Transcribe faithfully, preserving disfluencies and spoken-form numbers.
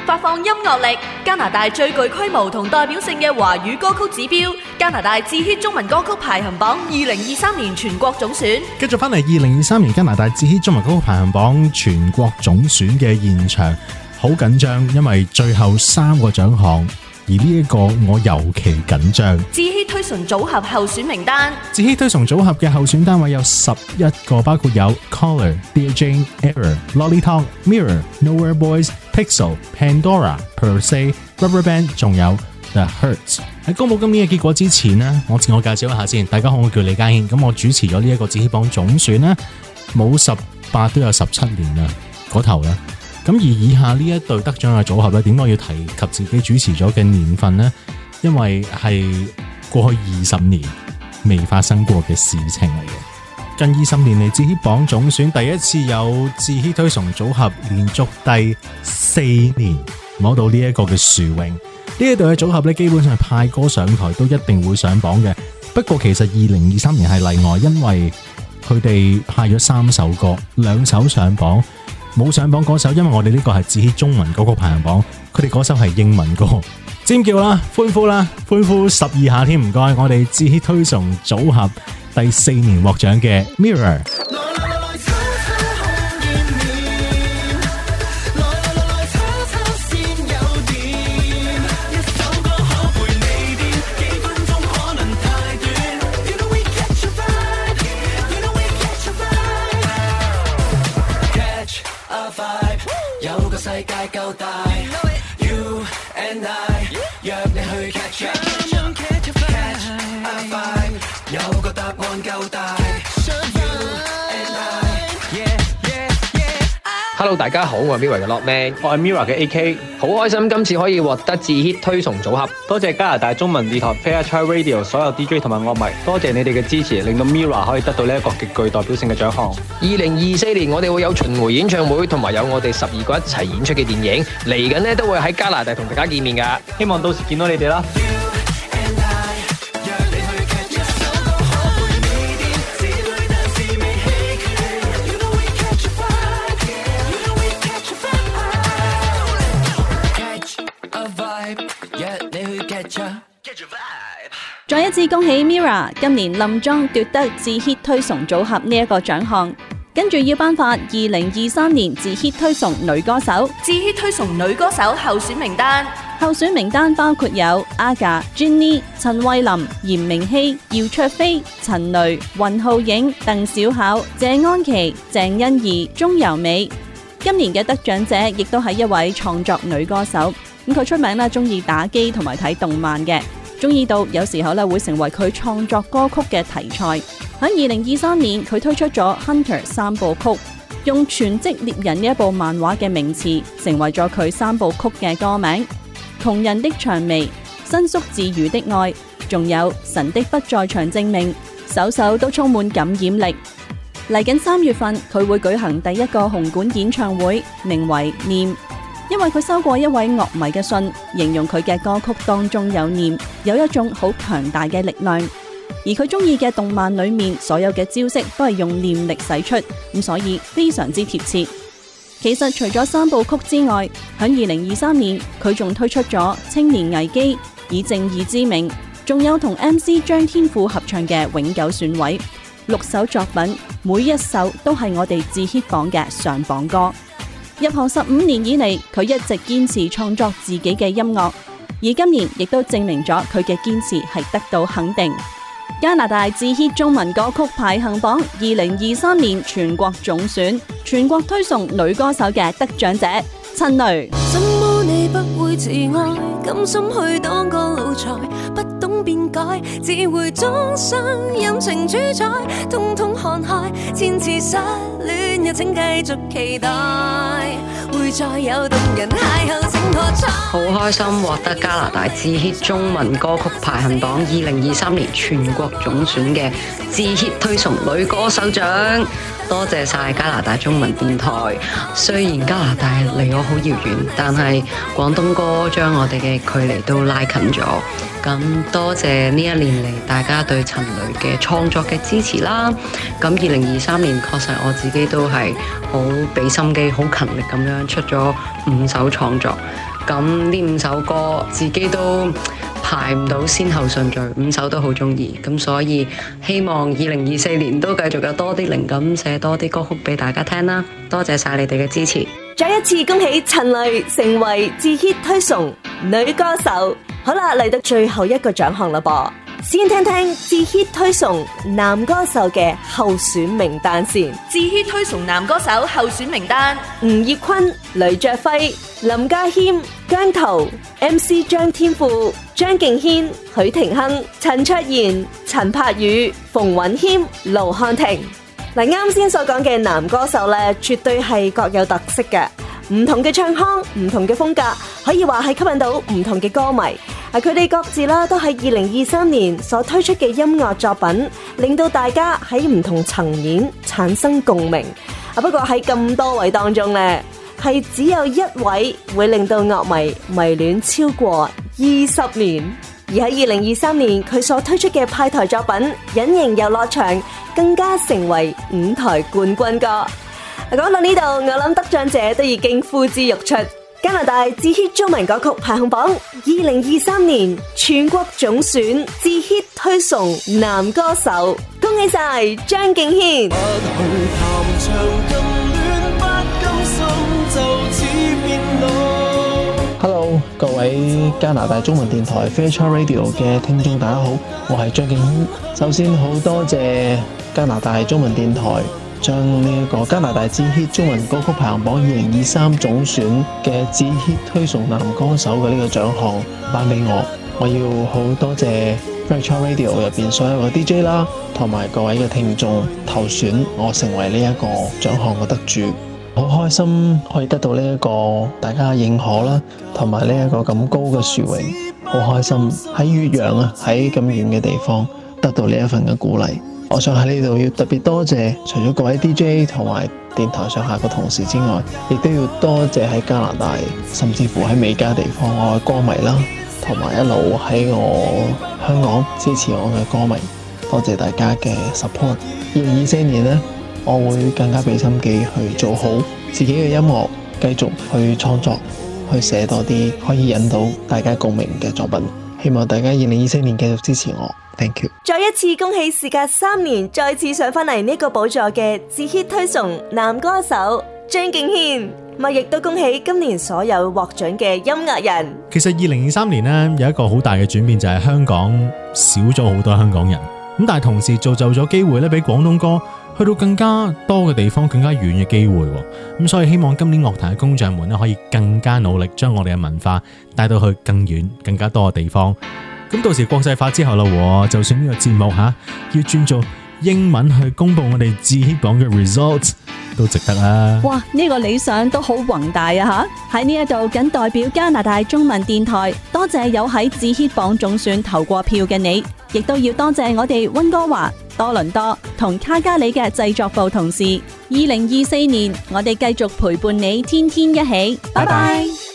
發放音樂力，加拿大最具規模同代表性嘅華語歌曲指標，加拿大至 hit 中文歌曲排行榜二零二三年全國總選。 繼續翻嚟二零二三年加拿大至 hit 中文歌曲排行榜全國總選嘅現場，好緊張，因為最後三個獎項。而呢一個我尤其緊張。 至 hit 推崇組合候選名單， 至 hit 推崇組合嘅候選單位有十一個，包括有 Color、Dear Jane、Error、Lolly Talk、Mirror、Nowhere Boys、Pixel、Pandora、Per Se、Rubberband， 仲有 The Hurts。喺公佈今年嘅結果之前呢，我自我介紹一下先。大家好，我叫李嘉軒，咁我主持咗呢一個至 hit 榜總選呢，冇十八都有十七年啦，嗰頭啦。咁而以下呢一對得獎嘅組合咧，點解要提及自己主持咗嘅年份呢？因為係過去二十年未發生過嘅事情嚟嘅。近二十年嚟，至 hit 榜總選第一次有至 hit 推崇組合連續第四年攞到呢一個嘅殊榮。呢一對嘅組合咧，基本上係派歌上台都一定會上榜嘅。不過其實二零二三年係例外，因為佢哋派咗三首歌，兩首上榜。冇上榜嗰首，因為我哋呢個係至 hit 中文歌曲排行榜，佢哋嗰首係英文歌。尖叫啦，歡呼啦，歡呼十二下添，唔該。我哋至 hit 推崇組合第四年獲獎嘅 Mirror。 世界夠大 ，You and I 約你去 catch up，catch a vibe， 有個答案夠大 ，You and I。Hello， 大家好，我係 Mirror 嘅 Lockman， 我係 Mirror 嘅 A K， 好開心今次可以獲得至 hit 推崇組合， 多謝加拿大中文電台 Fairchild Radio 所有 D J 同埋樂迷，多謝你哋嘅支持，令到 Mirror 可以得到呢一個極具代表性嘅獎項。 二零二四年我哋會有巡迴演唱會，同埋有我哋十二個一齊演出嘅電影，嚟緊呢都會喺加拿大同大家見面噶， 希望到時見到你哋啦。 再一次恭喜 Mirror 今年冧莊奪得至 hit 推崇組合呢一個獎項，跟住要頒發二零二三年至 hit 推崇女歌手。 至 hit 推崇女歌手候選名單， 候選名單包括有 Aga、Jenny、陳慧琳、嚴明熙、姚焯菲、陳蕾、雲浩影、鄧小巧、謝安琪、鄭欣宜、鍾柔美。今年嘅得獎者亦都係一位創作女歌手，咁佢出名咧中意打機同埋睇動漫嘅。中意到有時候咧會成為佢創作歌曲嘅題材。喺二零二三年，佢推出咗《Hunter》三部曲，用全職獵人呢一部漫畫嘅名詞，成為咗佢三部曲嘅歌名。窮人的薔薇、伸縮自如的愛，仲有神的不在場證明，首首都充滿感染力。嚟緊三月份，佢會舉行第一個紅館演唱會，名為《念》。因為佢收過一位樂迷嘅信，形容佢嘅歌曲當中有念，有一種好強大嘅力量。而佢中意嘅動漫裏面所有嘅招式都係用念力使出，咁所以非常之貼切。其實除咗三部曲之外，喺二零二三年佢仲推出咗《青年危機》、以正義之名，仲有同 M C 張天賦合唱嘅《永久選位》，六首作品，每一首都係我哋至 hit 榜嘅上榜歌。入行十五年以嚟，佢一直堅持創作自己嘅音樂，而今年亦都證明咗佢嘅堅持係得到肯定。加拿大至 hit 中文歌曲排行榜二零二三年全國總選，全國推崇女歌手嘅得獎者陳蕾。 怎麼你不會自愛，甘心去當個奴才，不懂變改，只會終生任情主宰，通通看開，千次失戀也請繼續期待，會再有動人邂逅請破彩。 好開心獲得加拿大至 hit 中文歌曲排行榜二零二三年全國總選嘅至 hit 推崇女歌手獎，多謝晒加拿大中文電台。雖然加拿大離我好遙遠，但係廣東歌將我哋嘅距離都拉近咗。咁多謝呢一年嚟大家對陳蕾嘅創作嘅支持啦。咁二零二三年確實我自己都係好俾心機、好勤力咁樣出咗五首創作。 咁呢五首歌自己都排唔到先後順序，五首都好中意，咁所以希望二零二四年都繼續有多啲靈感，寫多啲歌曲俾大家聽啦。多謝晒你哋嘅支持。 再一次恭喜陳蕾成為自 hit 推崇女歌手。好啦，嚟到最後一個獎項啦噃，先聽聽自 hit 推崇男歌手嘅候選名單先。 自 hit 推崇男歌手候選名單： 吳業坤、雷卓輝、林家謙、姜濤、M C 張天賦、張敬軒、許廷鏗、陳卓賢、陳柏宇、馮允謙、盧瀚霆。嗱，啱先所講嘅男歌手咧，絕對係各有特色嘅，唔同嘅唱腔，唔同嘅風格，可以話係吸引到唔同嘅歌迷。啊，佢哋各自啦都喺二零二三年所推出嘅音樂作品，令到大家喺唔同層面產生共鳴。啊，不過喺咁多位當中咧，係只有一位會令到樂迷迷戀超過二十年。而喺二零二三年，佢所推出嘅派台作品《隱形遊樂場》更加成為五台冠軍歌。講到呢度，我諗得獎者都已經呼之欲出。加拿大自 hit 中文歌曲排行榜二零二三年全國總選自 hit 推崇男歌手，恭喜晒張敬軒。 Hello， 各位加拿大中文電台 Fairchild Radio 嘅聽眾，大家好，我係張敬軒。首先好多謝加拿大中文電台將呢一個加拿大自 hit 中文歌曲排行榜二零二三總選嘅自 hit 推崇男歌手嘅呢個獎項頒俾我。我要好多謝 Fairchild Radio 入邊所有嘅 D J 啦，同埋各位嘅聽眾投選我成為呢一個獎項嘅得主。好開心可以得到呢一個大家認可啦，同埋呢一個咁高嘅殊榮，好開心喺越洋啊，喺咁遠嘅地方得到呢一份嘅鼓勵。我想喺呢度要特別多謝，除咗各位 D J 同埋電台上下嘅同事之外，亦都要多謝喺加拿大甚至乎喺美加地方我嘅歌迷啦，同埋一路喺我香港支持我嘅歌迷，多謝大家嘅 support。二零二四年呢，我會更加俾心機去做好自己嘅音樂，繼續去創作，去寫多啲可以引到大家共鳴嘅作品。希望大家二零二四年繼續支持我。Thank you。 再一次恭喜事隔三年再次上返嚟呢個寶座嘅自 hit 推崇男歌手張敬軒，咪亦都恭喜今年所有獲獎嘅音樂人。 其實二零二三年呢，有一個好大嘅轉變，就係香港少咗好多香港人，咁但係同時造就咗機會咧，俾廣東歌去到更加多嘅地方，更加遠嘅機會。咁所以希望今年樂壇嘅工匠們咧，可以更加努力，將我哋嘅文化帶到去更遠、更加多嘅地方。咁到時國際化之後啦，就算呢個節目吓要轉做英文去公布我哋自 hit 榜嘅 results 都值得啦。 哇，呢個理想都好宏大啊吓！喺呢一度僅代表加拿大中文電台，多謝有喺自 hit 榜總選投過票嘅你，亦都要多謝我哋溫哥華、多倫多同卡加里嘅製作部同事。二零二四年，我哋繼續陪伴你，天天一起。拜拜。